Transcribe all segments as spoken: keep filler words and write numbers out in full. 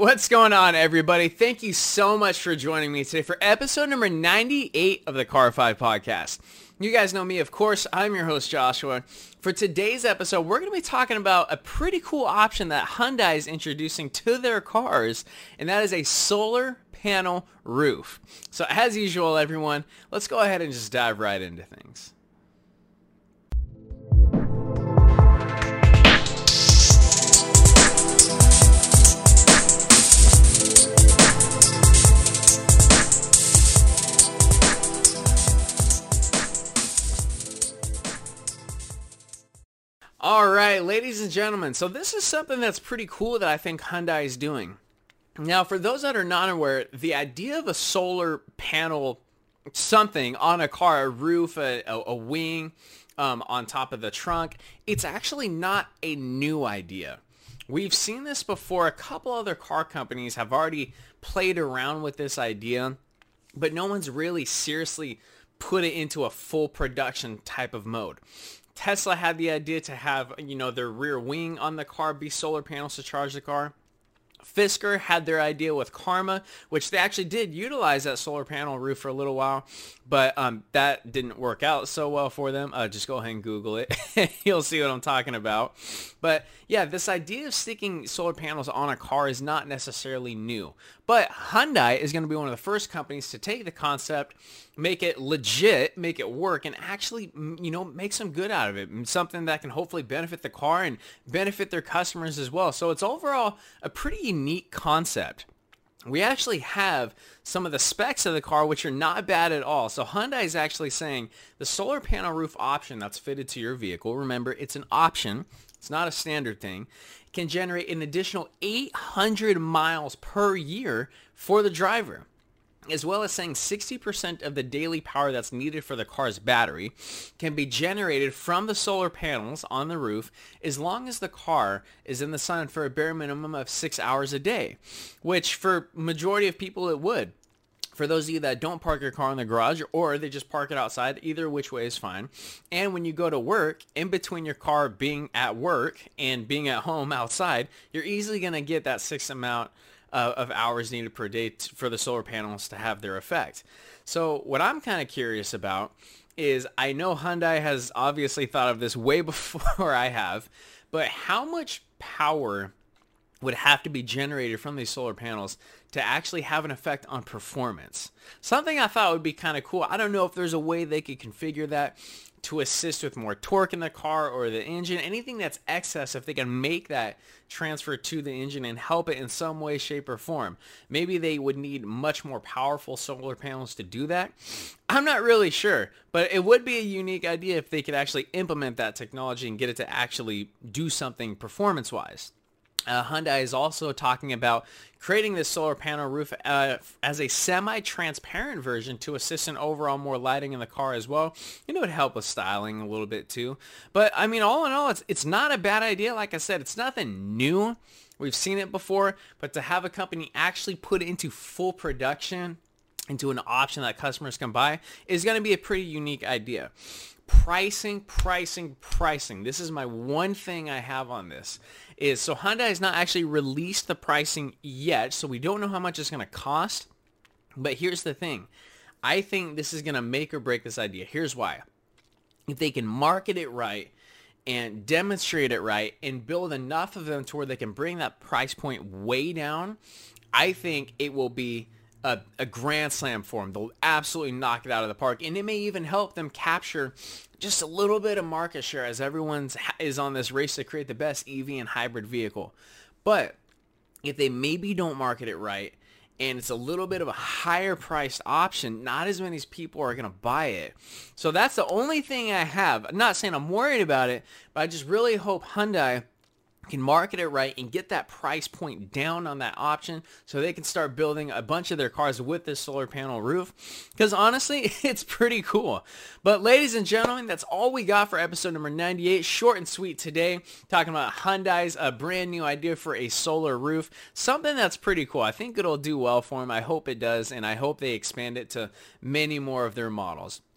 What's going on, everybody? Thank you so much for joining me today for episode number ninety-eight of the Car five Podcast. You guys know me, of course. I'm your host, Joshua. For today's episode, we're going to be talking about a pretty cool option that Hyundai is introducing to their cars, and that is a solar panel roof. So as usual, everyone, let's go ahead and just dive right into things. All right, ladies and gentlemen, so this is something that's pretty cool that I think Hyundai is doing. Now, for those that are not aware, the idea of a solar panel something on a car, a roof, a, a, a wing um, on top of the trunk, it's actually not a new idea. We've seen this before. A couple other car companies have already played around with this idea, but no one's really seriously put it into a full production type of mode. Tesla had the idea to have, you know, their rear wing on the car be solar panels to charge the car. Fisker had their idea with Karma, which they actually did utilize that solar panel roof for a little while, but um, that didn't work out so well for them. Uh, just go ahead and Google it. You'll see what I'm talking about. But yeah, this idea of sticking solar panels on a car is not necessarily new. But Hyundai is going to be one of the first companies to take the concept, make it legit, make it work, and actually, you know, make some good out of it. Something that can hopefully benefit the car and benefit their customers as well. So it's overall a pretty unique concept. We actually have some of the specs of the car, which are not bad at all. So Hyundai is actually saying the solar panel roof option that's fitted to your vehicle, remember, it's an option, it's not a standard thing, can generate an additional eight hundred miles per year for the driver, as well as saying sixty percent of the daily power that's needed for the car's battery can be generated from the solar panels on the roof as long as the car is in the sun for a bare minimum of six hours a day, which for majority of people it would. For those of you that don't park your car in the garage or they just park it outside, either which way is fine. And when you go to work, in between your car being at work and being at home outside, you're easily going to get that six amount Uh, of hours needed per day t- for the solar panels to have their effect. So what I'm kind of curious about is, I know Hyundai has obviously thought of this way before I have, but how much power would have to be generated from these solar panels to actually have an effect on performance? Something I thought would be kind of cool. I don't know if there's a way they could configure that to assist with more torque in the car or the engine, anything that's excess, if they can make that transfer to the engine and help it in some way, shape, or form. Maybe they would need much more powerful solar panels to do that. I'm not really sure, but it would be a unique idea if they could actually implement that technology and get it to actually do something performance-wise. Uh, Hyundai is also talking about creating this solar panel roof uh, as a semi-transparent version to assist in overall more lighting in the car as well. You know, it would help with styling a little bit too. But I mean, all in all, it's it's not a bad idea. Like I said, it's nothing new. We've seen it before, but to have a company actually put it into full production, into an option that customers can buy, is going to be a pretty unique idea. Pricing, pricing, pricing. This is my one thing I have on this. Is so Hyundai has not actually released the pricing yet, so we don't know how much it's going to cost. But here's the thing. I think this is going to make or break this idea. Here's why. If they can market it right and demonstrate it right and build enough of them to where they can bring that price point way down, I think it will be A, a grand slam for them. They'll absolutely knock it out of the park, and it may even help them capture just a little bit of market share as everyone's is on this race to create the best E V and hybrid vehicle. But if they maybe don't market it right and it's a little bit of a higher priced option, not as many people are going to buy it. So that's the only thing I have. I'm not saying I'm worried about it, but I just really hope Hyundai can market it right and get that price point down on that option so they can start building a bunch of their cars with this solar panel roof, because honestly, it's pretty cool. But ladies and gentlemen, that's all we got for episode number ninety-eight. Short and sweet today, talking about Hyundai's a brand new idea for a solar roof, something that's pretty cool. I think it'll do well for them. I hope it does, and I hope they expand it to many more of their models.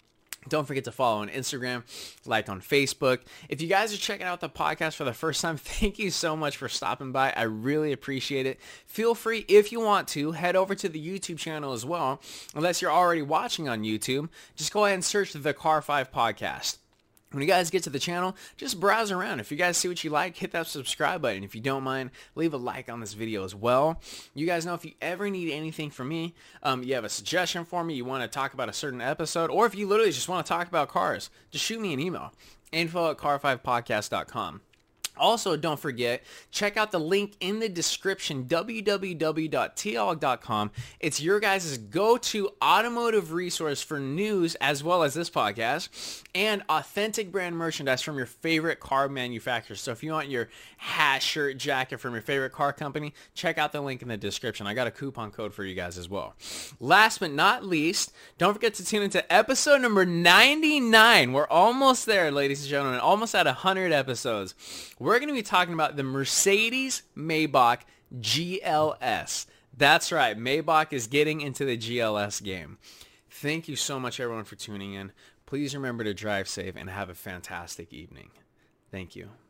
Don't forget to follow on Instagram, like on Facebook. If you guys are checking out the podcast for the first time, thank you so much for stopping by. I really appreciate it. Feel free, if you want to, head over to the YouTube channel as well. Unless you're already watching on YouTube, just go ahead and search the Car five Podcast. When you guys get to the channel, just browse around. If you guys see what you like, hit that subscribe button. If you don't mind, leave a like on this video as well. You guys know if you ever need anything from me, um, you have a suggestion for me, you want to talk about a certain episode, or if you literally just want to talk about cars, just shoot me an email. info at car five podcast dot com. Also, don't forget, check out the link in the description, w w w dot t log dot com. It's your guys' go-to automotive resource for news as well as this podcast and authentic brand merchandise from your favorite car manufacturers. So if you want your hat, shirt, jacket from your favorite car company, check out the link in the description. I got a coupon code for you guys as well. Last but not least, don't forget to tune into episode number ninety-nine. We're almost there, ladies and gentlemen, almost at one hundred episodes. We're going to be talking about the Mercedes-Maybach G L S. That's right. Maybach is getting into the G L S game. Thank you so much, everyone, for tuning in. Please remember to drive safe and have a fantastic evening. Thank you.